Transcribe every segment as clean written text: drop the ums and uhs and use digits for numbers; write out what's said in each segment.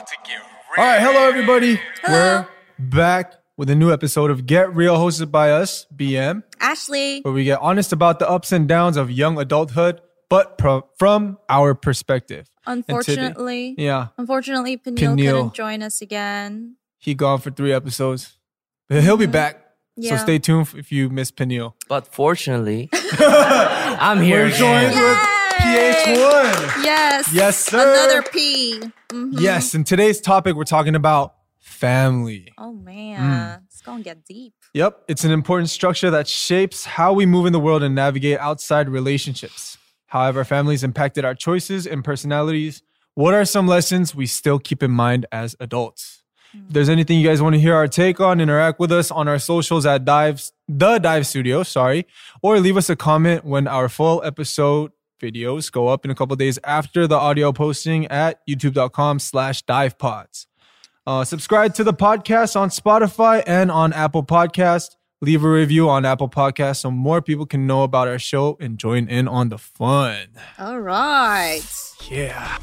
about to get real. All right, hello everybody. Hello. We're back with a new episode of Get Real, hosted by us, BM, Ashley. where we get honest about the ups and downs of young adulthood, but from our perspective. Unfortunately, Unfortunately, Peniel Peniel. couldn't join us again. he gone for 3 episodes. But he'll be back. Yeah. So stay tuned if you miss Peniel. But fortunately, I'm here We're joined again. with PH1. Yes. Yes, sir. Another P. Mhm. Yes, in today's topic, we're talking about family. Oh, man. It's going to get deep. Yep, it's an important structure that shapes how we move in the world and navigate outside relationships. However, families impacted our choices and personalities. What are some lessons we still keep in mind as adults? If there's anything you guys want to hear our take on, interact with us on our socials at The Dive Studio, or leave us a comment when our full episode videos go up in a couple days after the audio posting at youtube.com/divepods. Subscribe to the podcast on Spotify and on Apple Podcast. Leave a review on Apple Podcast so more people can know about our show and join in on the fun. All right. Yeah.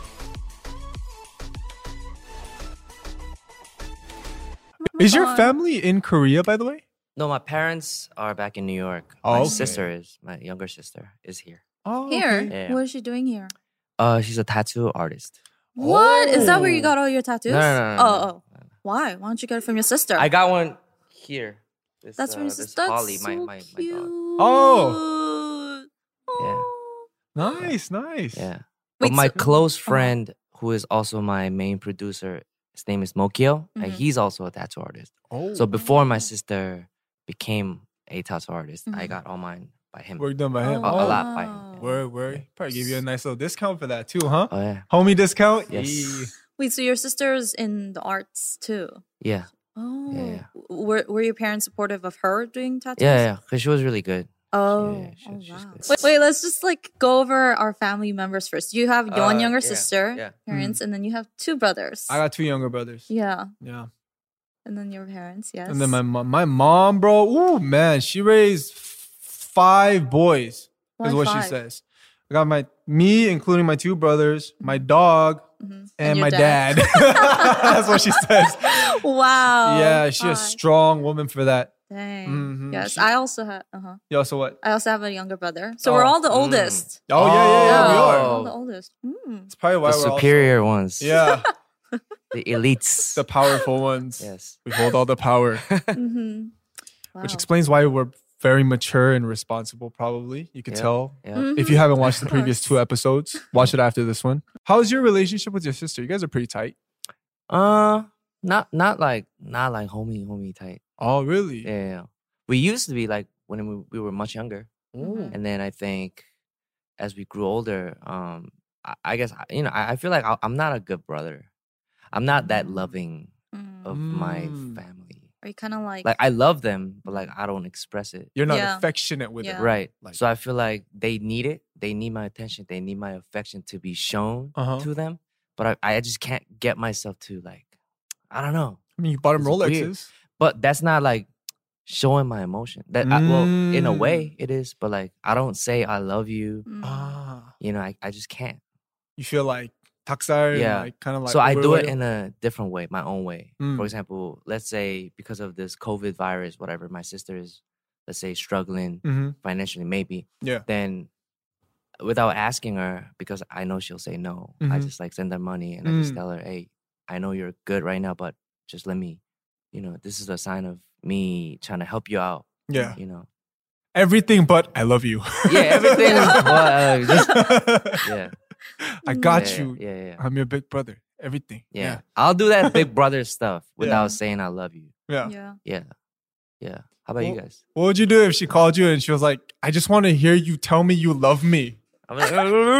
Is your family in Korea, by the way? No, my parents are back in New York. Oh, My okay. sister is, my younger sister is here. Oh, Here. okay. Yeah. What is she doing here? She's a tattoo artist. What? Is that where you got all your tattoos? No. Oh. Why? Why don't you get it from your sister? I got one here. This, That's from your this sister. Holly, That's my so dog. cute. Oh. Oh. Nice. Yeah. Wait, But my so- close friend, who is also my main producer, his name is Mokio, and he's also a tattoo artist. Oh, So before my sister became a tattoo artist, I Mhm. got all mine by him. work done by him. A Oh, lot by him. Word. Probably give you a nice little discount for that too, huh? Oh yeah. Homie discount? Yes. Yee. Wait, so your sister's in the arts too? Yeah. Oh. Yeah. Were your parents supportive of her doing tattoos? Yeah. Because she was really good. Oh, Yeah, she's wow. good. Wait, let's just go over our family members first. You have one younger yeah, sister, yeah. parents, and then you have 2 brothers. I got 2 younger brothers. yeah, Yeah. and then your parents, yes. And then my mom, bro, ooh, man, she raised 5 boys, Why is what she 5? says. I got me, including my 2 brothers, my dog, Mhm. and your my dad. That's what she says. Wow. Yeah, she's a 5. strong woman for that. Dang. Mhm. Yes, She- I also have. Yo, so what? I also have a younger brother, so Oh. we're all the oldest. Oh, yeah, Yeah, we we're are. all the oldest. It's probably why The we're superior ones. also, yeah, The elites. the powerful ones. Yes. We hold all the power, Mm-hmm. Wow. which explains why we're very mature and responsible, probably. You could Yeah. tell. Yeah. Mhm. If you haven't watched the Of previous course. 2 episodes, watch it after this one. How's your relationship with your sister? You guys are pretty tight. Not like homie tight. Oh, really? Yeah. We used to be like when we were much younger, Ooh. and then I think as we grew older, I guess I feel like I'm not a good brother. I'm not that loving of my Mm. family. Are you kind of like Like I love them, but like I don't express it. You're not Yeah. affectionate with Yeah. it. Right. Like- So I feel like they need it. They need my attention. They need my affection to be shown Uh-huh. to them. But I just can't get myself to I don't know. I mean, you bought him It's Rolexes. weird. But that's not like showing my emotion. Well, in a Mm. way it is, but like I don't say I love you. Mm. Ah, I just can't. you feel like taksar, Yeah. like kind of like. So I do it what- in a different way, my own way. Mm. For example, let's say because of this COVID virus, whatever, my sister is, let's say, struggling Mhm. financially, maybe. Yeah. Then without asking her, because I know she'll say no, I Mhm. just send her money and I just Mm. tell her, hey, I know you're good right now, but just let me, this is a sign of me trying to help you out. Yeah. Everything. Everything but I love you. Yeah, everything. Yeah. I got Yeah, you. Yeah. I'm your big brother. Everything. Yeah. I'll do that big brother stuff without Yeah. saying I love you. Yeah. Yeah. Yeah. How about you Well- guys? What would you do if she called you and she was like, I just want to hear you tell me you love me? I'm like,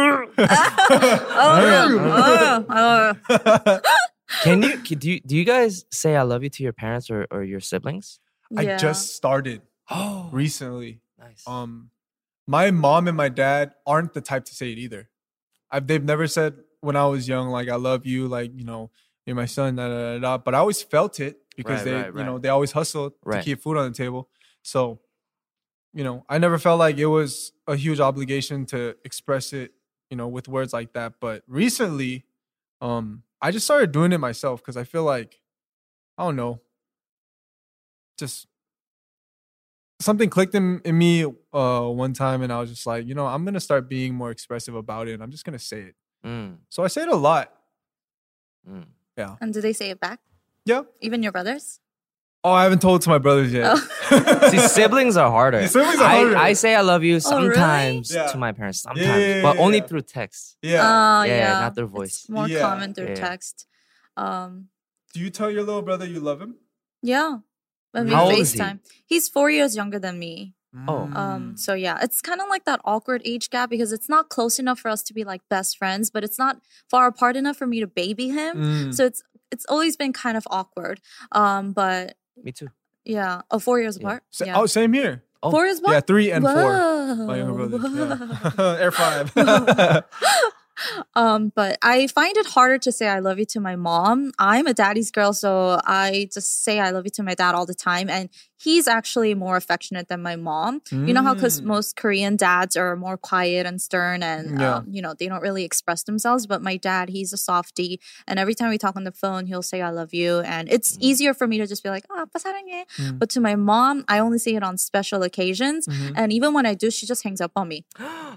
do you guys say I love you to your parents or your siblings? I Yeah. just started Oh, recently. nice. My mom and my dad aren't the type to say it either. They've never said when I was young, like, I love you, like, you're my son, da, da, da, da. But I always felt it because Right. they always hustled to Right. keep food on the table. So, I never felt like it was a huge obligation to express it, with words like that. But recently, I just started doing it myself because I feel like, I don't know, just something clicked in me one time, and I was just like, I'm gonna start being more expressive about it, and I'm just gonna say it. So I say it a lot. Yeah. And do they say it back? Yeah. Even your brothers? Oh, I haven't told it to my brothers yet. See, siblings are harder. Siblings are harder. I say I love you really? sometimes Yeah. to my parents, sometimes, Yeah. but only through text. Yeah. Yeah, not their voice. It's more Yeah. common through Yeah. text. Do you tell your little brother you love him? Yeah. When we How old is he? FaceTime. He's 4 years younger than me. Oh. So yeah, it's kind of like that awkward age gap because it's not close enough for us to be like best friends, but it's not far apart enough for me to baby him. So it's always been kind of awkward. But Me too. yeah, 4 years apart. Yeah. Oh, same here. 4 years apart. Yeah, 3 and 4. Whoa. My younger brother. Whoa. Yeah. Air 5. But I find it harder to say I love you to my mom. I'm a daddy's girl, so I just say I love you to my dad all the time. And he's actually more affectionate than my mom. You know how because most Korean dads are more quiet and stern and, they don't really express themselves. But my dad, he's a softie. And every time we talk on the phone, he'll say I love you. And it's easier for me to just be like, 아빠 사랑해. But to my mom, I only say it on special occasions. And even when I do, she just hangs up on me.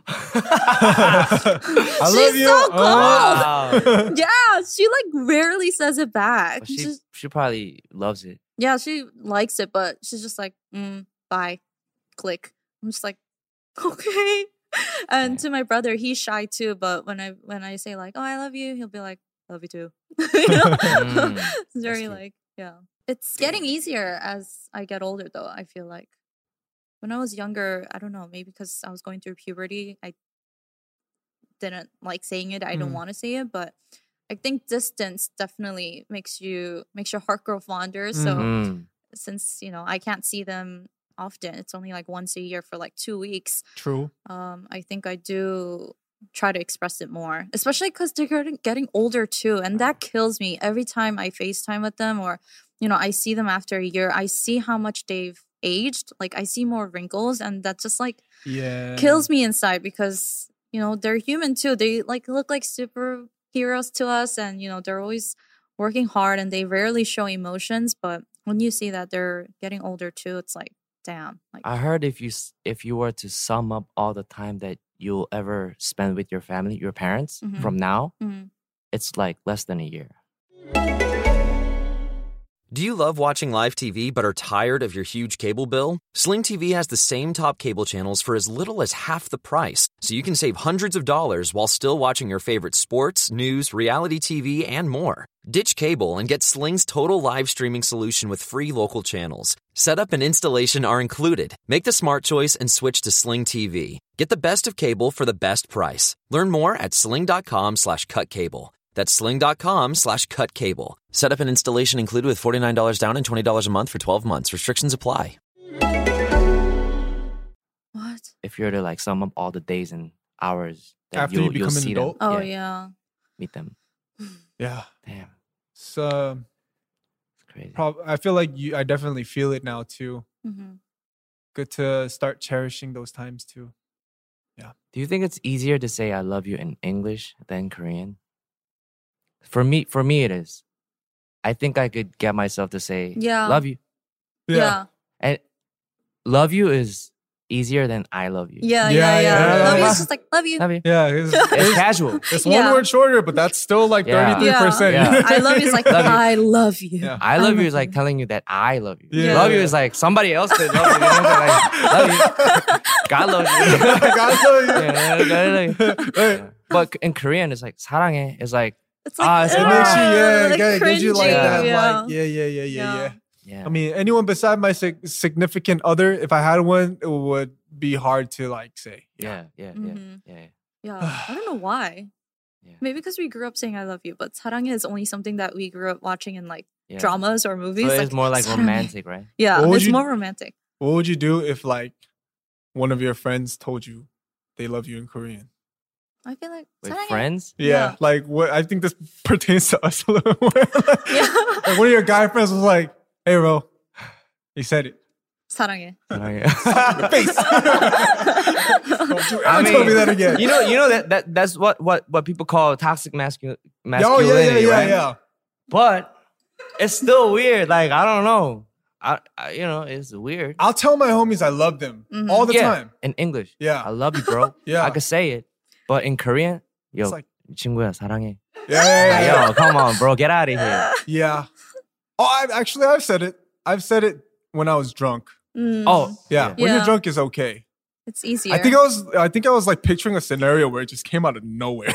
I love She's you. so cold. Wow. Yeah, she like rarely says it back. But she probably loves it. Yeah, she likes it, but she's just like, bye, click. I'm just like, okay. And to my brother, he's shy too. But when I say like, oh, I love you, he'll be like, love you too. It's very like, yeah. It's getting easier as I get older, though. I feel like when I was younger, I don't know, maybe because I was going through puberty, I didn't like saying it. I don't want to say it, but I think distance definitely makes your heart grow fonder. So since I can't see them often, it's only like once a year for like 2 weeks. True. I think I do try to express it more, especially because they're getting older too, and that kills me every time I FaceTime with them or I see them after a year. I see how much they've aged. Like I see more wrinkles, and that just like kills me inside because they're human too. They like look like superheroes to us, and they're always working hard and they rarely show emotions. But when you see that they're getting older too, it's like, damn. Like I heard if you were to sum up all the time that you'll ever spend with your family, your parents, from now, it's like less than a year. Do you love watching live TV but are tired of your huge cable bill? Sling TV has the same top cable channels for as little as half the price, so you can save hundreds of dollars while still watching your favorite sports, news, reality TV, and more. Ditch cable and get Sling's total live streaming solution with free local channels. Setup and installation are included. Make the smart choice and switch to Sling TV. Get the best of cable for the best price. Learn more at sling.com/cutcable. That's sling.com/cutcable. Setup and installation included with $49 down and $20 a month for 12 months. Restrictions apply. what? If you're to like sum up all the days and hours that After you you'll become an see adult? them. Oh yeah. Meet them. Yeah. Damn. So It's crazy. I feel like I definitely feel it now too. Mm-hmm. Good to start cherishing those times too. Do you think it's easier to say I love you in English than Korean? For me it is. I think I could get myself to say love you. Yeah. And love you is easier than I love you. Yeah. Yeah. Love you is just like love you. Love you. Yeah. It's casual. It's Yeah. one word shorter, but that's still like Yeah. 33%. Yeah. I love you is like Love you. I love you. Yeah. I love you is like telling you that I love you. Yeah. Love you is like somebody else could love you. You know? Like, love you. God loves you. God love you. Yeah, God love you. Hey, But in Korean, it's like 사랑해. It's like It's like, it makes you, like it gives you like cringy, that. yeah. Like, yeah. yeah. I mean, anyone beside my significant other, if I had one, it would be hard to like say. yeah. Mhm. Yeah. Yeah, I don't know why. Yeah. Maybe because we grew up saying I love you, but 사랑해 is only something that we grew up watching in like Yeah. dramas or movies. So it's more like 사랑해. romantic, right? Yeah, What would it's you- more romantic. What would you do if like one of your friends told you they love you in Korean? I feel like With 사랑해. friends? Yeah, Yeah. like what? I think this pertains to us a little more. Like, Yeah. like one of your guy friends was like, "Hey, bro, he said it." 사랑해. Your face. Don't you ever tell me that again. You know that's what people call toxic masculinity. Oh yeah, right? But it's still weird. Like I don't know. I it's weird. I'll tell my homies I love them all the time in English. Yeah, I love you, bro. Yeah, I could say it, but in Korean, yo, it's like, 친구야 사랑해. Yeah. Yo, come on, bro, get out of here. Yeah. Oh, I've said it. I've said it when I was drunk. Oh, yeah. When you're drunk is okay. It's easier. I think I was like picturing a scenario where it just came out of nowhere.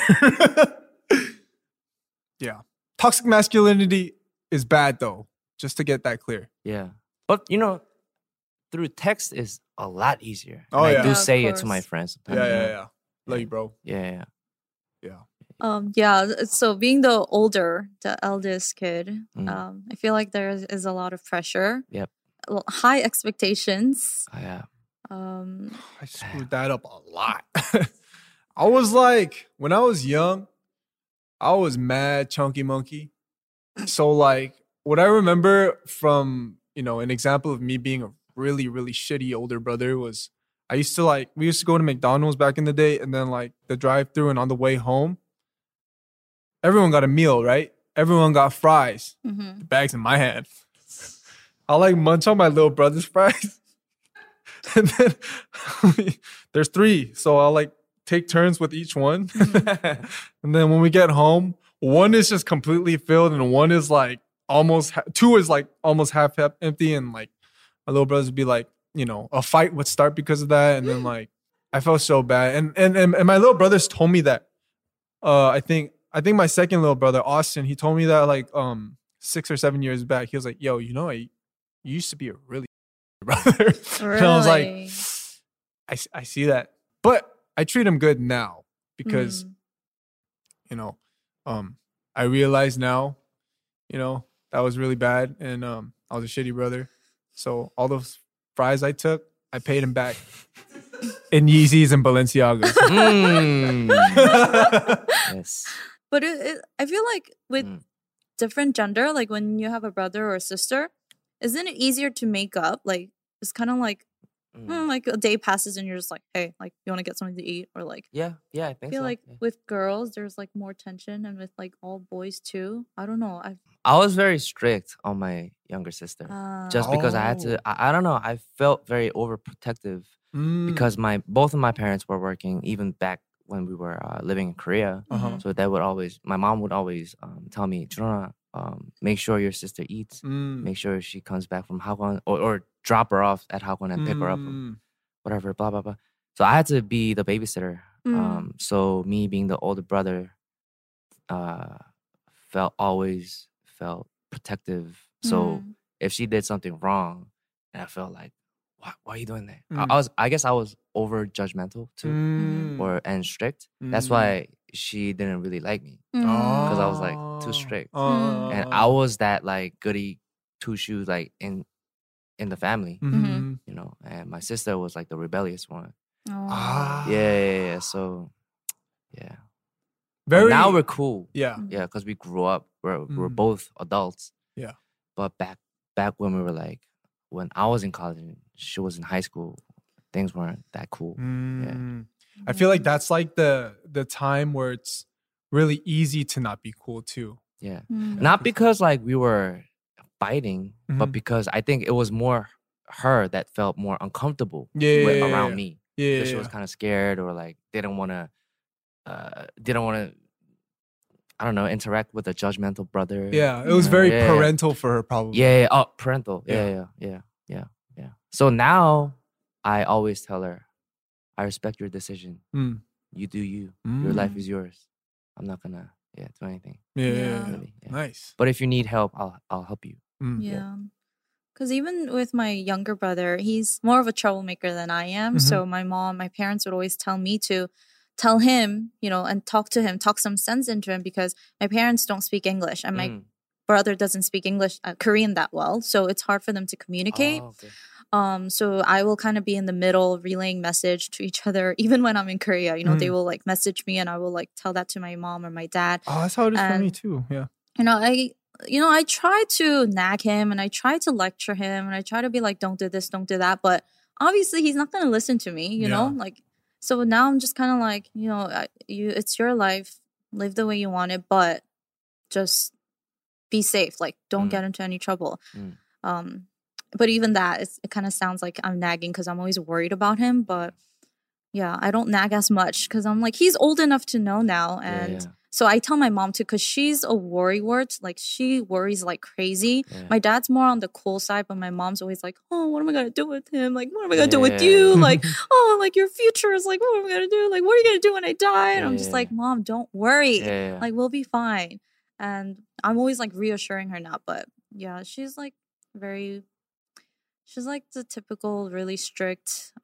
Yeah. Toxic masculinity is bad though. Just to get that clear. Yeah. But through text is a lot easier. Oh, and yeah. I do Yeah, say of it to my course. friends. Yeah. Love you, bro. Yeah. Yeah. So being the eldest kid, I feel like there is a lot of pressure. Yep. High expectations. Oh, yeah. I screwed that up a lot. I was like, when I was young, I was mad chunky monkey. So like, what I remember from, an example of me being a really, really shitty older brother was we used to go to McDonald's back in the day, and then like the drive-thru, and on the way home, everyone got a meal, right? Everyone got fries. Mm-hmm. The bag's in my hand. I'll like munch on my little brother's fries. And then there's 3. So I'll like take turns with each one. Mm-hmm. And then when we get home, one is just completely filled and one is like almost, 2 is like almost half empty. And like my little brothers would be like, a fight would start because of that. And then like, I felt so bad. And my little brothers told me that, I think my second little brother, Austin, he told me that like 6 or 7 years back. He was like, yo, you used to be a really brother. Really? And I was like, I see that. But I treat him good now because, I realize now, that was really bad. And I was a shitty brother. So all those fries I took, I paid him back in Yeezys and Balenciagas. Yes. But I feel like with different gender, like when you have a brother or a sister, isn't it easier to make up? Like it's kind of like like a day passes and you're just like, hey, like you want to get something to eat, or like Yeah, I think I feel so. like with girls there's like more tension, and with like all boys too. I don't know. I was very strict on my younger sister just because I had to. I don't know. I felt very overprotective because both of my parents were working, even back when we were living in Korea. So my mom would always tell me, Junona, make sure your sister eats. Make sure she comes back from Hagwon, or drop her off at Hagwon and pick her up from whatever, blah, blah, blah. So I had to be the babysitter. So me being the older brother always felt protective. So if she did something wrong, and I felt like, why are you doing that? I guess I was over judgmental too, and strict. That's why she didn't really like me, because I was like too strict, and I was that like goody 2 shoes like in the family, and my sister was like the rebellious one. Yeah. So yeah. But now we're cool. Yeah, because we grew up. We're both adults. Yeah. But back when we were like, when I was in college and she was in high school, things weren't that cool. Yeah. I feel like that's like the time where it's really easy to not be cool too. Yeah. Not because like we were fighting, but because I think it was more her that felt more uncomfortable around me. Yeah. Because she was kind of scared, or like didn't want to I don't know, interact with a judgmental brother. Yeah, it was very parental for her, probably. Yeah. Oh, parental. Yeah. So now I always tell her, I respect your decision. You do you. Your life is yours. I'm not gonna do anything. Yeah. Really, yeah. Nice. But if you need help, I'll help you. Yeah. Because even with my younger brother, he's more of a troublemaker than I am. So my parents would always tell me to tell him, and talk to him, talk some sense into him, because my parents don't speak English and my brother doesn't speak Korean that well. So it's hard for them to communicate. Oh, okay. So I will kind of be in the middle, relaying message to each other. Even when I'm in Korea, they will like message me and I will like tell that to my mom or my dad. Oh, that's how it is for me too. Yeah. I try to nag him and I try to lecture him and I try to be like, don't do this, don't do that. But obviously he's not going to listen to me, you know, like, so now I'm just kind of like, it's your life, live the way you want it, but just be safe. Like, don't get into any trouble. But even that, it kind of sounds like I'm nagging because I'm always worried about him. But yeah, I don't nag as much because I'm like, he's old enough to know now. And so I tell my mom too, because she's a worrywart. Like, she worries like crazy. My dad's more on the cool side, but my mom's always like, oh, what am I going to do with him? Like, what am I going to do with you? Like, oh, like your future is like, what am I going to do? Like, what are you going to do when I die? And I'm just like, Mom, don't worry. Like, we'll be fine. And I'm always like reassuring her now. But yeah, she's like she's like the typical really strict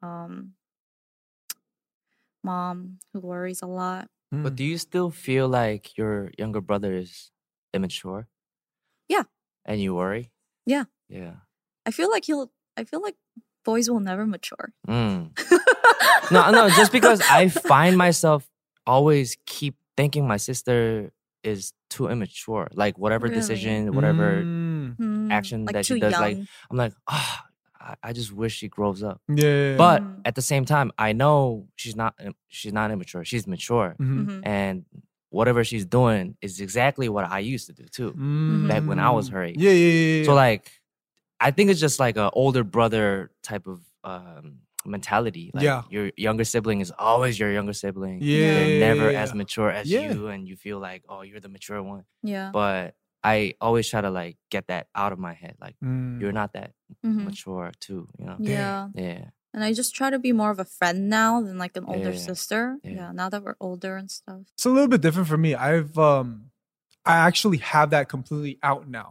mom who worries a lot. But do you still feel like your younger brother is immature? Yeah. And you worry? Yeah. Yeah. I feel like boys will never mature. No, just because I find myself always keep thinking my sister is too immature. Like, whatever decision, whatever action like that she does, young. like, I'm like, I just wish she grows up. Yeah. But at the same time, I know she's not immature. She's mature. And whatever she's doing is exactly what I used to do too. Back when I was her age. Yeah. So like, I think it's just like an older brother type of mentality. Like, your younger sibling is always your younger sibling. They're never as mature as you, and you feel like, oh, you're the mature one. Yeah. But I always try to like get that out of my head. Like, you're not that mature too, you know? Yeah. Yeah. And I just try to be more of a friend now than like an older sister. Yeah. Now that we're older and stuff. It's a little bit different for me. I actually have that completely out now.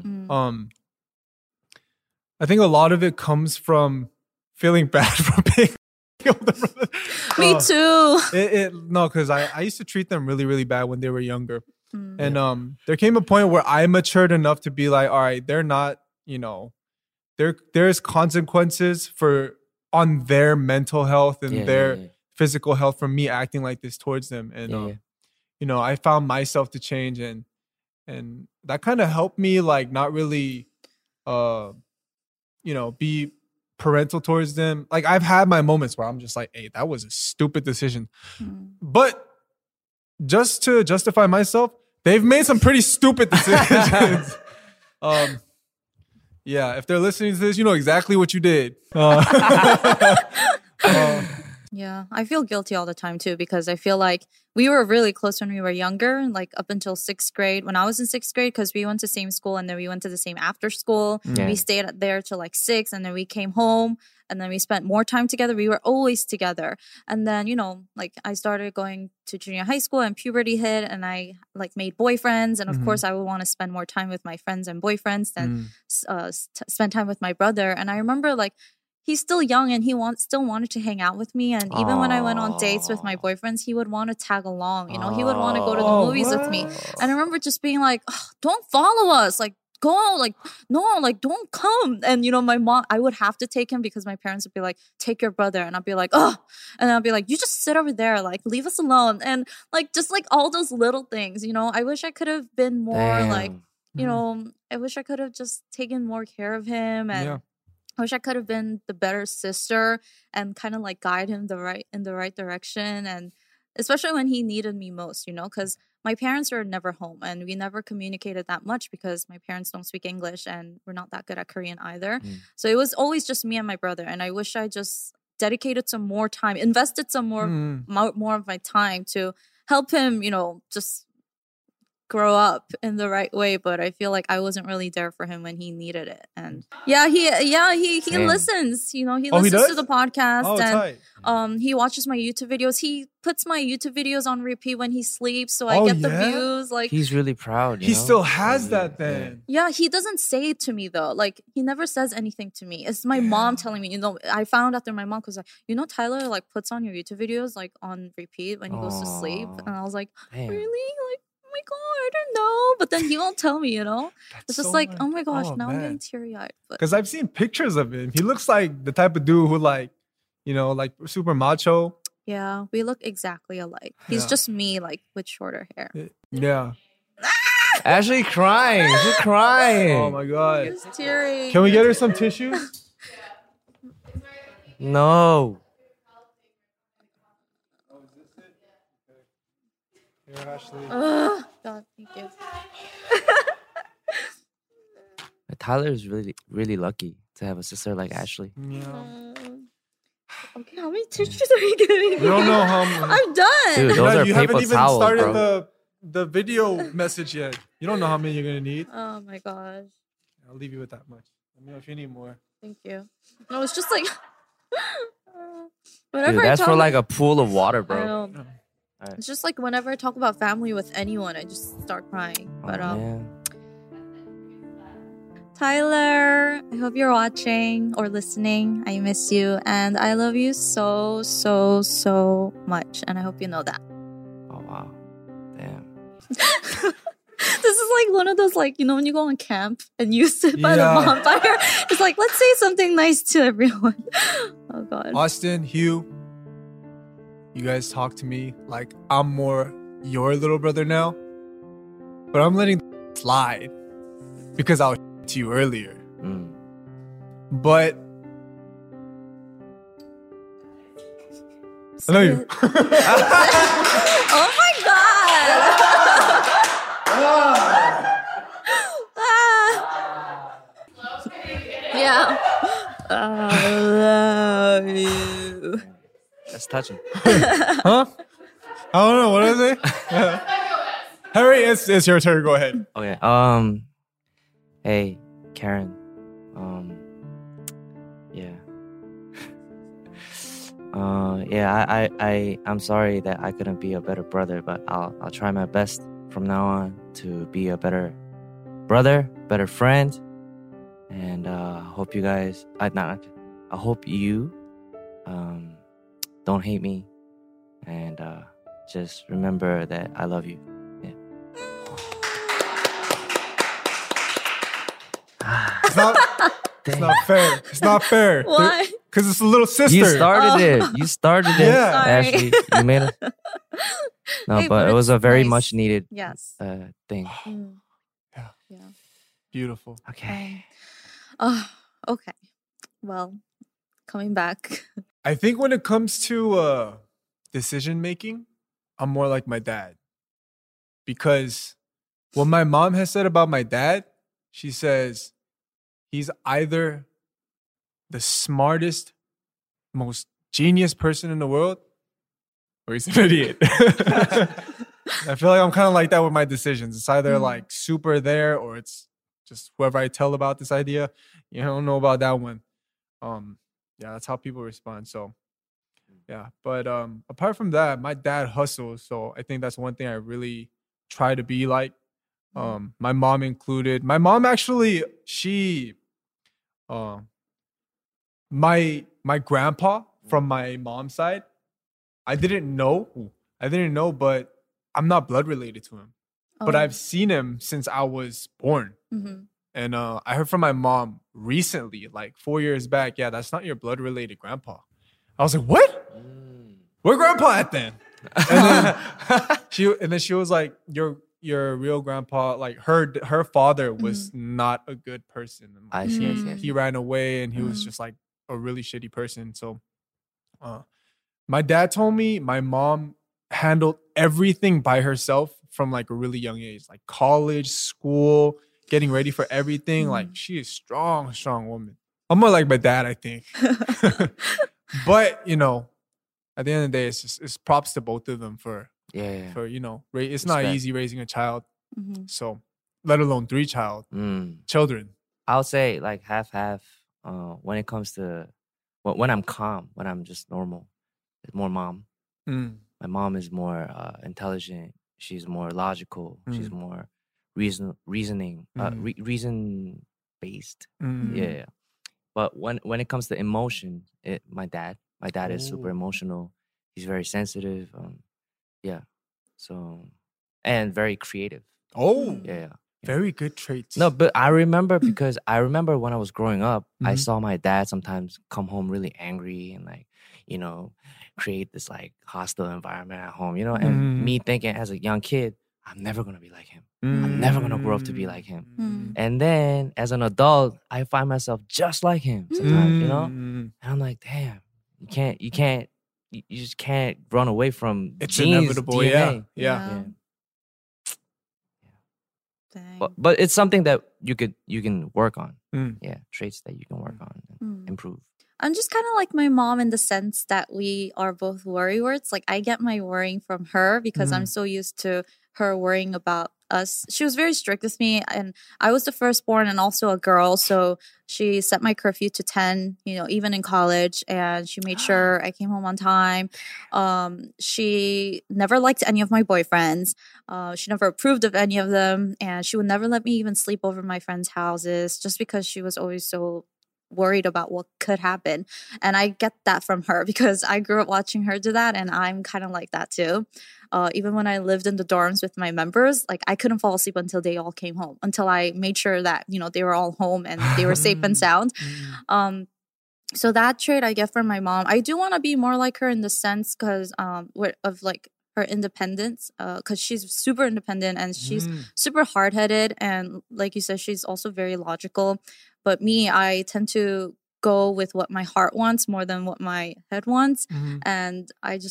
I think a lot of it comes from feeling bad for being older brother. Me too. No, because I used to treat them really, really bad when they were younger. And there came a point where I matured enough to be like, all right, they're not, there's consequences on their mental health and their physical health from me acting like this towards them. And I found myself to change, and that kind of helped me like not really be parental towards them. Like, I've had my moments where I'm just like, hey, that was a stupid decision. But just to justify myself, they've made some pretty stupid decisions. If they're listening to this, you know exactly what you did. Yeah, I feel guilty all the time too, because I feel like we were really close when we were younger, like up until 6th grade. When I was in 6th grade, because we went to the same school and then we went to the same after school. We stayed there till like 6, and then we came home and then we spent more time together. We were always together. And then, like I started going to junior high school and puberty hit, and I like made boyfriends. And of course I would want to spend more time with my friends and boyfriends than spend time with my brother. And I remember like, he's still young and he still wanted to hang out with me. And even when I went on dates with my boyfriends, he would want to tag along. He would want to go to the movies with me. And I remember just being like, don't follow us. Like, go. Like, no, like, don't come. And, my mom, I would have to take him because my parents would be like, take your brother. And I'd be like, oh. And I'd be like, you just sit over there. Like, leave us alone. And like, just like all those little things, I wish I could have been more like, I wish I could have just taken more care of him. And I wish I could have been the better sister and kind of like guide him in the right direction. And especially when he needed me most, because my parents were never home and we never communicated that much because my parents don't speak English and we're not that good at Korean either. So it was always just me and my brother. And I wish I just dedicated some more time, invested some more of my time to help him, just grow up in the right way. But I feel like I wasn't really there for him when he needed it. And he listens, he listens to the podcast and he watches my YouTube videos. He puts my YouTube videos on repeat when he sleeps, so I get the views. Like, he's really proud. He still has that then. Yeah, he doesn't say it to me though. Like, he never says anything to me. It's my mom telling me. I found out through my mom because like, Tyler like puts on your YouTube videos like on repeat when he goes to sleep, and I was like, really? Like, oh my god, I don't know. But then he won't tell me, It's just so like, oh my gosh, now I'm getting teary-eyed. Because I've seen pictures of him. He looks like the type of dude who like, like super macho. Yeah, we look exactly alike. He's just me, like with shorter hair. Yeah. Ashley crying. She's crying. Oh my god. It's teary. Can we get her some tissues? No. Here, Ashley. God, thank you. Tyler is really, really lucky to have a sister like Ashley. Yeah. Okay, how many tissues are you getting? We don't know how many. I'm done. Dude, those are you paper haven't even towels, started bro. the video message yet. You don't know how many you're gonna need. Oh my gosh. I'll leave you with that much. Let me know if you need more. Thank you. No, it's just like whenever Dude, I that's talk, for like a pool of water, I bro. don't- Alright. It's just like whenever I talk about family with anyone, I just start crying. But man. Tyler, I hope you're watching or listening. I miss you and I love you so, so, so much. And I hope you know that. Oh wow. Damn. This is like one of those, like, you know, when you go on camp and you sit by the Yeah. bonfire, it's like, let's say something nice to everyone. Oh God. Austin, Hugh, you guys talk to me like I'm more your little brother now, but I'm letting slide because I was to you earlier. Mm. But I know you. Oh my God. Yeah. I love you. That's touching. Huh? I don't know. What is it? Harry, it's your turn. Go ahead. Okay. Hey, Karen. Yeah. Yeah. I'm sorry that I couldn't be a better brother, but I'll try my best from now on to be a better brother, better friend, and hope you guys. I hope you don't hate me, and just remember that I love you. Yeah. It's not fair. It's not fair. Why? Because it's a little sister. You started it. You started it, Yeah. Sorry. Ashley. You made it. No, Hey, but it was it's a very nice. much needed Yes. thing. Mm. Yeah. Yeah. Beautiful. Okay. Okay. Well, coming back. I think when it comes to decision making, I'm more like my dad. Because what my mom has said about my dad, she says he's either the smartest, most genius person in the world, or he's an idiot. I feel like I'm kind of like that with my decisions. It's either like super there, or it's just whoever I tell about this idea, you don't know about that one. Yeah, that's how people respond. So yeah. But apart from that, my dad hustles. So I think that's one thing I really try to be like. My mom included. My mom actually, she my grandpa from my mom's side, I didn't know, but I'm not blood related to him. But I've seen him since I was born. Mm-hmm. And I heard from my mom recently, like 4 years back, yeah, that's not your blood related grandpa. I was like, what? Where grandpa at then? And then she was like, your real grandpa, like her father was not a good person. I see. I see. He ran away and he was just like a really shitty person. So my dad told me my mom handled everything by herself from like a really young age, like college, school, getting ready for everything. Like she is strong woman. I'm more like my dad, I think. But you know, at the end of the day, it's props to both of them for you know, it's not Respect. easy raising a child. Mm-hmm. So let alone 3 children. I would say like half. When it comes to when I'm calm, when I'm just normal, it's more mom. My mom is more intelligent. She's more logical. She's more reason based. Yeah. But when it comes to emotion, my dad is super emotional. He's very sensitive. Yeah. So, and very creative. Oh, Yeah. very good traits. No, but I remember because I remember when I was growing up, I saw my dad sometimes come home really angry and like, you know, create this like hostile environment at home, you know, and me thinking as a young kid, I'm never going to be like him. I'm never gonna grow up to be like him. Mm. And then as an adult, I find myself just like him sometimes, you know? And I'm like, damn, you just can't run away from It's genes, inevitable. DNA. Yeah. Dang. But it's something that you can work on. Mm. Yeah, traits that you can work on and improve. I'm just kind of like my mom in the sense that we are both worrywarts. Like I get my worrying from her because I'm so used to her worrying about us. She was very strict with me, and I was the firstborn and also a girl, so she set my curfew to 10, even in college, and she made sure I came home on time. She never liked any of my boyfriends. She never approved of any of them, and she would never let me even sleep over my friends' houses just because she was always so worried about what could happen. And I get that from her because I grew up watching her do that, and I'm kind of like that too. Even when I lived in the dorms with my members, like I couldn't fall asleep until they all came home, until I made sure that they were all home and they were safe and sound. So that trait I get from my mom. I do want to be more like her in the sense because of like her independence, because she's super independent and she's super hard-headed, and like you said, she's also very logical. But me, I tend to go with what my heart wants more than what my head wants. And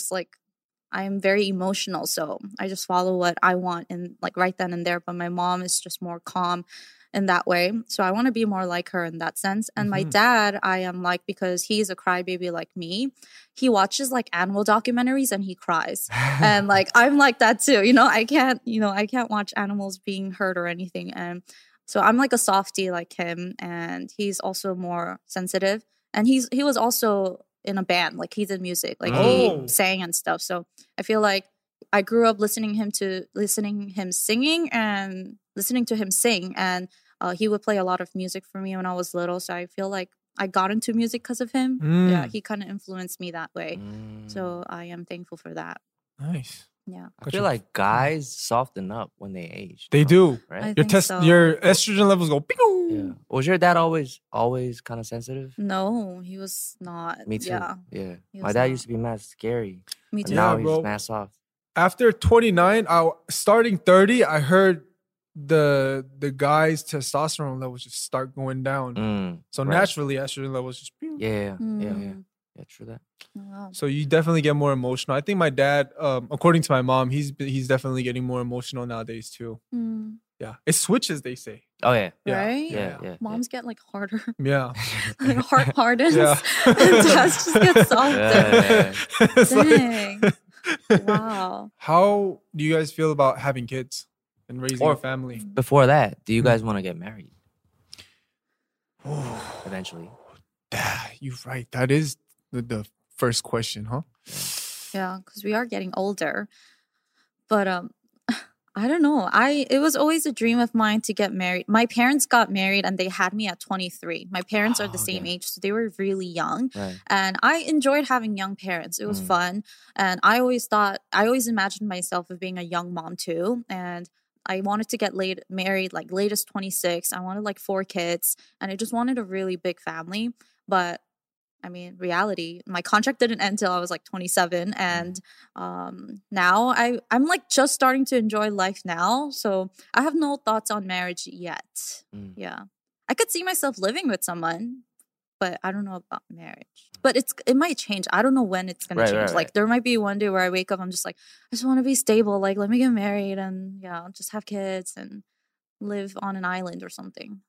I am very emotional. So I just follow what I want and like right then and there. But my mom is just more calm in that way. So I want to be more like her in that sense. And my dad, I am like, because he's a crybaby like me, he watches like animal documentaries and he cries. And like, I'm like that too. I can't watch animals being hurt or anything. And so I'm like a softie like him, and he's also more sensitive. And he was also in a band, like he's in music, like he sang and stuff. So I feel like I grew up listening him singing and listening to him sing, and he would play a lot of music for me when I was little. So I feel like I got into music because of him. Yeah, he kind of influenced me that way. So I am thankful for that. Nice. Yeah. I feel like guys soften up when they age. They do. Right? I think so. Your estrogen levels go. Yeah. Was your dad always kind of sensitive? No, he was not. Me too. Yeah. My dad used to be mad scary. Me too. Now bro. he's mad soft. After 29, starting 30, I heard the guy's testosterone levels just start going down. So naturally, estrogen levels just. Yeah, true that. Wow. So you definitely get more emotional. I think my dad, according to my mom, he's definitely getting more emotional nowadays too. Yeah, it switches, they say. Oh yeah, Right? Yeah. Moms get like harder. Yeah. Like heart hardens. Yeah. And dads just get softer. Yeah. It's like- Dang. Wow. How do you guys feel about having kids and raising a family? Before that, do you guys want to get married? Eventually. You're right. That is the first question, huh? Yeah, because we are getting older. But I don't know. It was always a dream of mine to get married. My parents got married and they had me at 23. My parents are the same age, so they were really young. Right. And I enjoyed having young parents. It was fun. And I always imagined myself of being a young mom too. And I wanted to get married like latest 26. I wanted like 4 kids, and I just wanted a really big family. But I mean, reality, my contract didn't end till I was like 27. And now I'm like just starting to enjoy life now. So I have no thoughts on marriage yet. Yeah. I could see myself living with someone, but I don't know about marriage. But it might change. I don't know when it's going to change. Like there might be one day where I wake up, I'm just like, I just want to be stable. Like, let me get married and just have kids and live on an island or something.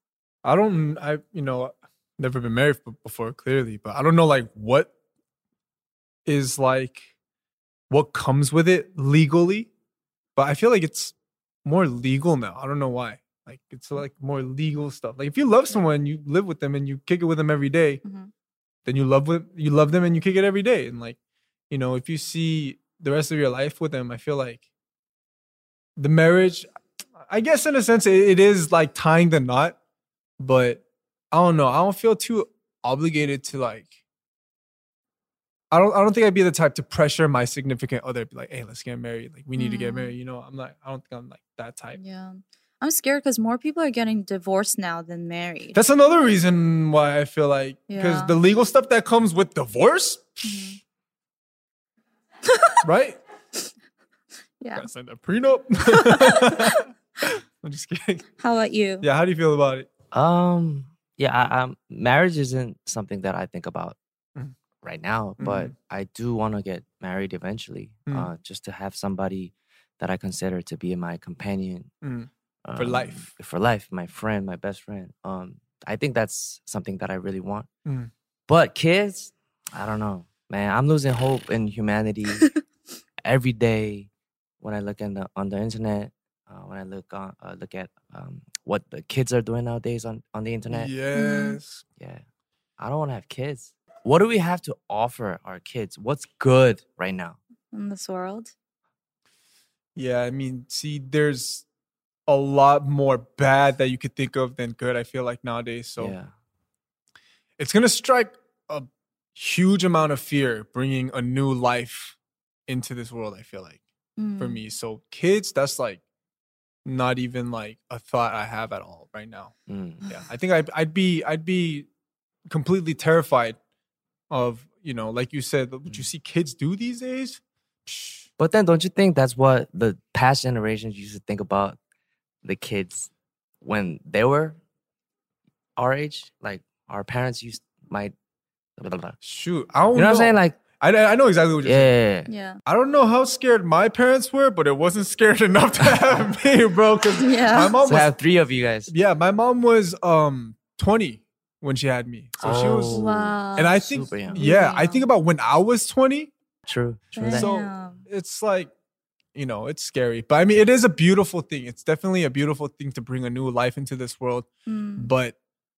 Never been married before, clearly, but I don't know like what comes with it legally, but I feel like it's more legal now. I don't know why. Like it's like more legal stuff. Like if you love someone, you live with them and you kick it with them every day, then you love them and you kick it every day. And like, if you see the rest of your life with them, I feel like the marriage, I guess in a sense, it is like tying the knot, but I don't know. I don't feel too obligated to like. I don't think I'd be the type to pressure my significant other. Be like, hey, let's get married. Like we need to get married. I'm like, I don't think I'm like that type. Yeah, I'm scared because more people are getting divorced now than married. That's another reason why I feel like because the legal stuff that comes with divorce, right? Yeah. Gotta sign a prenup. I'm just kidding. How about you? Yeah, how do you feel about it? Marriage isn't something that I think about Mhm. right now, but I do want to get married eventually, just to have somebody that I consider to be my companion For life. For life, my friend, my best friend. I think that's something that I really want. Mm. But kids, I don't know, man. I'm losing hope in humanity every day when I look on the internet. When I look at what the kids are doing nowadays on the internet. Yes. Yeah. I don't want to have kids. What do we have to offer our kids? What's good right now? In this world? Yeah, I mean, see, there's a lot more bad that you could think of than good, I feel like, nowadays. So yeah. it's going to strike a huge amount of fear bringing a new life into this world, I feel like, for me. So kids, that's like not even like a thought I have at all right now. Yeah, I think I'd be completely terrified of, like you said, what you see kids do these days. But then don't you think that's what the past generations used to think about the kids when they were our age? Like our parents might. Shoot, I don't know. You know what I'm saying? Like I know exactly what you're saying. Yeah. I don't know how scared my parents were, but it wasn't scared enough to have me, bro. Because my mom so have 3 of you guys. Yeah, my mom was 20 when she had me. So she was. Wow. And I think, super young. yeah, I think about when I was 20. True. So it's like, it's scary. But I mean, it is a beautiful thing. It's definitely a beautiful thing to bring a new life into this world. But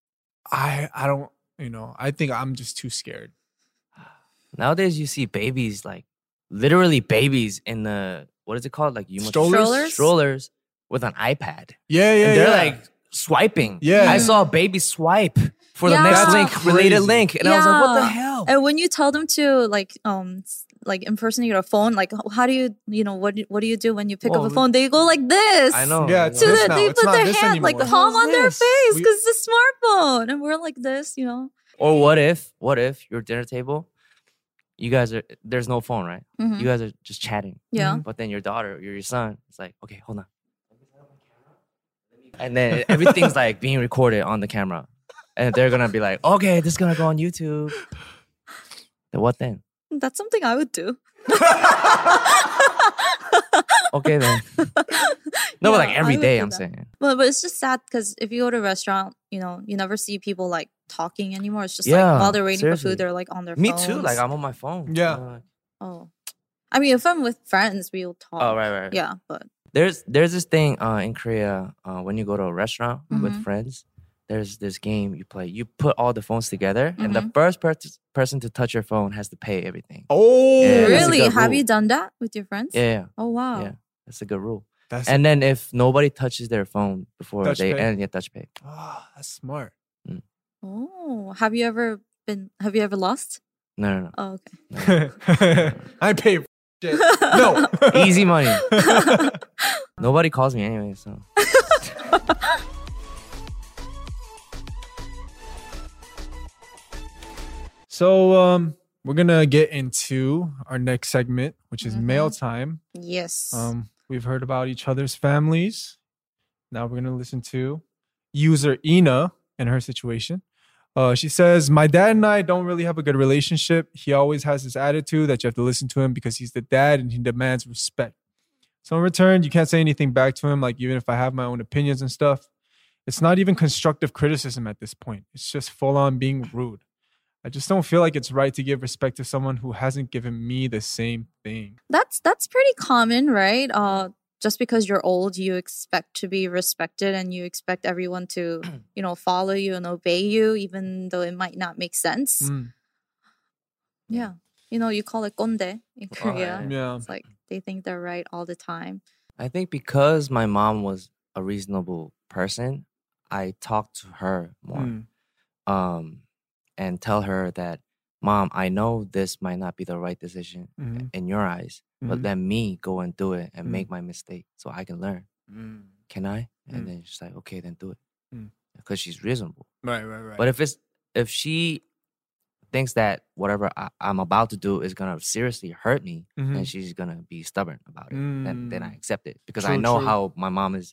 I don't, I think I'm just too scared. Nowadays, you see babies, like literally babies in the, what is it called? Like strollers with an iPad. Yeah. And they're like swiping. Yeah. I saw a baby swipe for the next That's related link. And I was like, what the hell? And when you tell them to like impersonate a phone, like how do you, what do you do when you pick up a phone? They go like this. I know. Yeah, they put their hand like palm on their face because it's a smartphone. And we're like this, Or what if your dinner table, you guys there's no phone, right? You guys are just chatting. Yeah. But then your daughter or your son is like, okay, hold on. And then everything's like being recorded on the camera. And they're going to be like, okay, this is going to go on YouTube. Then what then? That's something I would do. Okay then. No, but like every day I'm saying. But it's just sad because if you go to a restaurant, you never see people like talking anymore. It's just Yeah, like while they're waiting seriously. for food, they're like on their Me phones. too. Like I'm on my phone. Yeah. Oh. I mean, if I'm with friends, we'll talk. Oh, right. Yeah, but There's this thing in Korea when you go to a restaurant with friends. There's this game you play. You put all the phones together, and the first person to touch your phone has to pay everything. Oh, Yeah, that's a really? good Have rule. you done that with your friends? Yeah. Oh, wow. Yeah. That's a good rule. That's And then if nobody touches their phone before Touch they pay. end, touch pay. that's smart. Oh, have you ever lost? No. Oh, okay. I pay for shit. No. Easy money. Nobody calls me anyway, so. So we're gonna get into our next segment, which is mail time. Yes. We've heard about each other's families. Now we're gonna listen to user Ina and her situation. She says, my dad and I don't really have a good relationship. He always has this attitude that you have to listen to him because he's the dad and he demands respect. So in return, you can't say anything back to him, like even if I have my own opinions and stuff. It's not even constructive criticism at this point. It's just full on being rude. I just don't feel like it's right to give respect to someone who hasn't given me the same thing. That's pretty common, right? Just because you're old, you expect to be respected and you expect everyone to, follow you and obey you, even though it might not make sense. Yeah. You call it konde in Korea. Yeah. It's like they think they're right all the time. I think because my mom was a reasonable person, I talked to her more. And tell her that, Mom, I know this might not be the right decision in your eyes, but let me go and do it and make my mistake so I can learn. Can I? And then she's like, okay, then do it. Because she's reasonable. Right. But if she thinks that whatever I'm about to do is going to seriously hurt me, then she's going to be stubborn about it. Then I accept it. Because I know how my mom is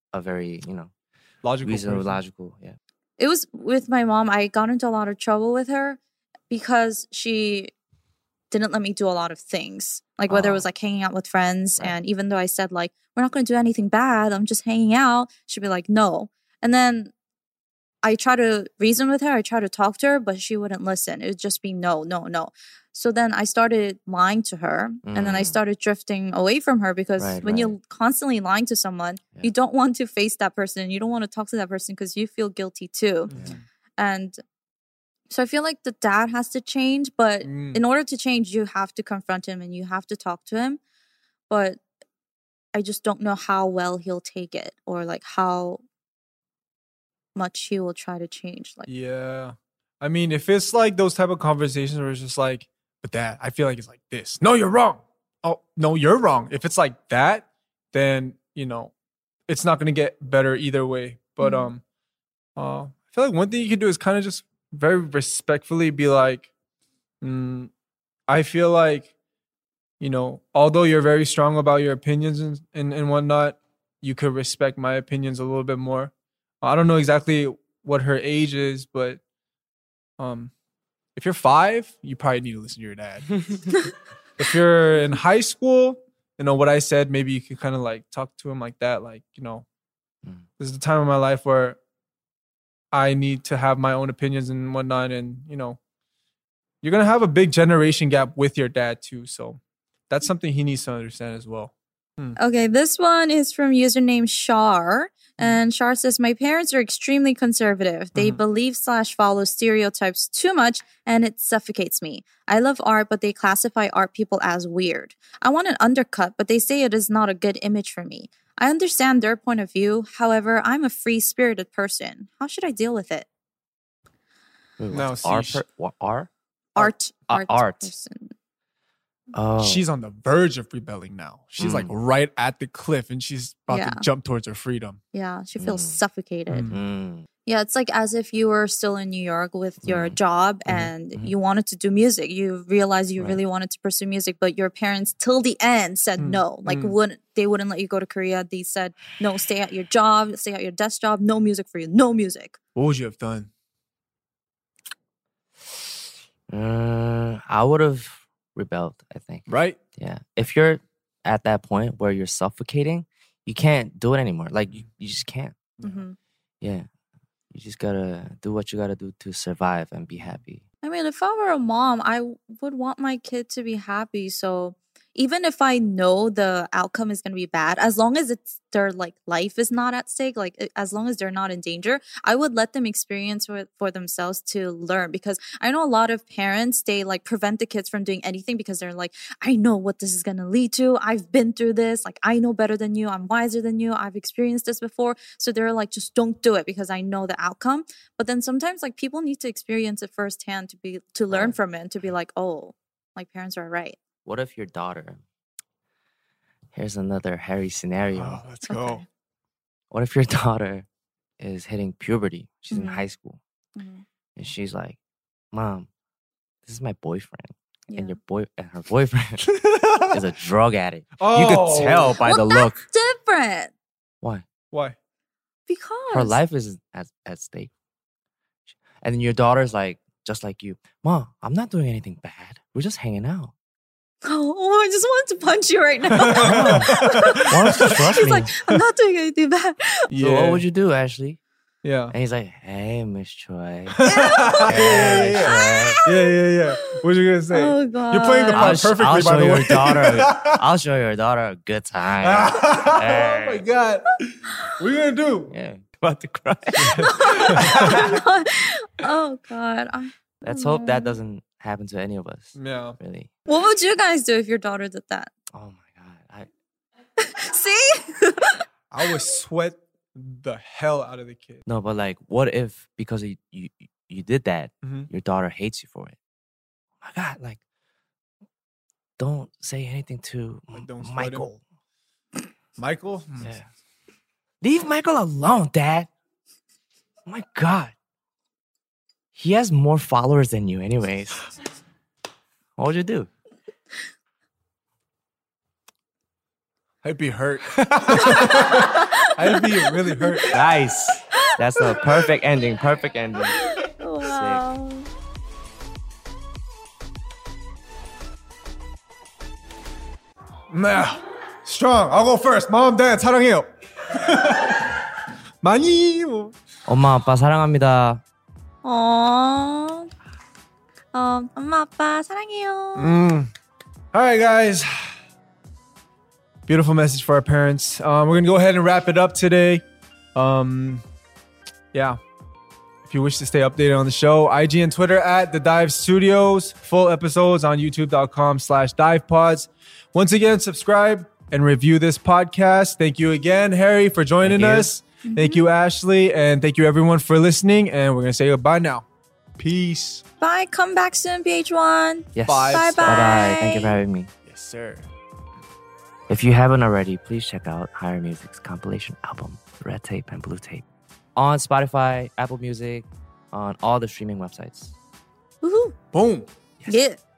a very, Logical reasonable, person. logical. Yeah. It was with my mom. I got into a lot of trouble with her because she didn't let me do a lot of things. Like whether it was like hanging out with friends. Right. And even though I said like, we're not going to do anything bad, I'm just hanging out, she'd be like, no. And then I try to reason with her. I try to talk to her, but she wouldn't listen. It would just be no, no, no. So then I started lying to her, and then I started drifting away from her because when you're constantly lying to someone, you don't want to face that person. You don't want to talk to that person because you feel guilty too. Yeah. And so I feel like the dad has to change, but in order to change, you have to confront him and you have to talk to him. But I just don't know how well he'll take it or like how much he will try to change. Like, yeah. I mean, if it's like those type of conversations where it's just like, but Dad, I feel like it's like this. No, you're wrong. Oh, no, you're wrong. If it's like that, then, it's not going to get better either way. But I feel like one thing you can do is kind of just very respectfully be like, I feel like, although you're very strong about your opinions and whatnot, you could respect my opinions a little bit more. I don't know exactly what her age is, but if you're 5, you probably need to listen to your dad. If you're in high school, what I said, maybe you could kind of like talk to him like that. Like, this is the time of my life where I need to have my own opinions and whatnot. And, you're going to have a big generation gap with your dad too. So that's something he needs to understand as well. Okay, this one is from username Shar. And Shar says, my parents are extremely conservative. They believe/follow stereotypes too much, and it suffocates me. I love art, but they classify art people as weird. I want an undercut, but they say it is not a good image for me. I understand their point of view. However, I'm a free-spirited person. How should I deal with it? Now, Art art. person. Oh. She's on the verge of rebelling now. She's like right at the cliff and she's about to jump towards her freedom. Yeah, she feels suffocated. Yeah, it's like as if you were still in New York with your job and you wanted to do music. You realized you really wanted to pursue music, but your parents till the end said no. Like they wouldn't let you go to Korea. They said, no, stay at your job, stay at your desk job, no music for you, no music. What would you have done? I would have rebelled, I think. Right? Yeah. If you're at that point where you're suffocating, you can't do it anymore. Like, you just can't. Yeah. You just gotta do what you gotta do to survive and be happy. I mean, if I were a mom, I would want my kid to be happy. So even if I know the outcome is going to be bad, as long as it's their like life is not at stake, like as long as they're not in danger, I would let them experience for themselves to learn. Because I know a lot of parents, they like prevent the kids from doing anything because they're like, I know what this is going to lead to. I've been through this. Like, I know better than you. I'm wiser than you. I've experienced this before. So they're like, just don't do it because I know the outcome. But then sometimes like people need to experience it firsthand to learn from it and to be like, oh, my parents are right. What if your daughter... Here's another hairy scenario. Oh, let's go. Okay. What if your daughter is hitting puberty? She's in high school. Mhm. And she's like, Mom, this is my boyfriend. Yeah. And her boyfriend is a drug addict. You could tell by the look. That's different. Why? Why? Because Her life is at stake. And then your daughter's like, just like you, Mom, I'm not doing anything bad. We're just hanging out. Oh, I just want to punch you right now. Why don't you trust He's me? like, I'm not doing anything bad. So what would you do, Ashley? Yeah. And he's like, hey, Miss Choi. Yeah. What are you gonna say? Oh, God. You're playing the part perfectly, I'll by show the way. your daughter. I'll show your daughter a good time. Oh my God. What are you gonna do? Yeah, about to cry. Oh, God. Let's hope that doesn't happen to any of us. Yeah. Really. What would you guys do if your daughter did that? Oh my God. See? I would sweat the hell out of the kid. No, but like, what if because you did that, your daughter hates you for it? Oh my God, like, don't say anything to Like, don't sweat Michael. Michael? Yeah. Leave Michael alone, Dad. Oh my God. He has more followers than you anyways. What would you do? I'd be hurt. I'd be really hurt. Nice. That's the perfect ending. Perfect ending. Wow. Nah, strong. I'll go first. Mom, Dad, 사랑해요. 많이. 엄마 아빠 사랑합니다. 엄마 아빠 사랑해요. All right, guys. Beautiful message for our parents. We're going to go ahead and wrap it up today. Yeah. If you wish to stay updated on the show, IG and Twitter at The Dive Studios. Full episodes on youtube.com/divepods. Once again, subscribe and review this podcast. Thank you again, Harry, for joining us. Thank you, Ashley. And thank you, everyone, for listening. And we're going to say goodbye now. Peace. Bye. Come back soon, PH1. Yes. Bye. Bye-bye. Thank you for having me. Yes, sir. If you haven't already, please check out Higher Music's compilation album, Red Tape and Blue Tape, on Spotify, Apple Music, on all the streaming websites. Woohoo. Boom. Yeah.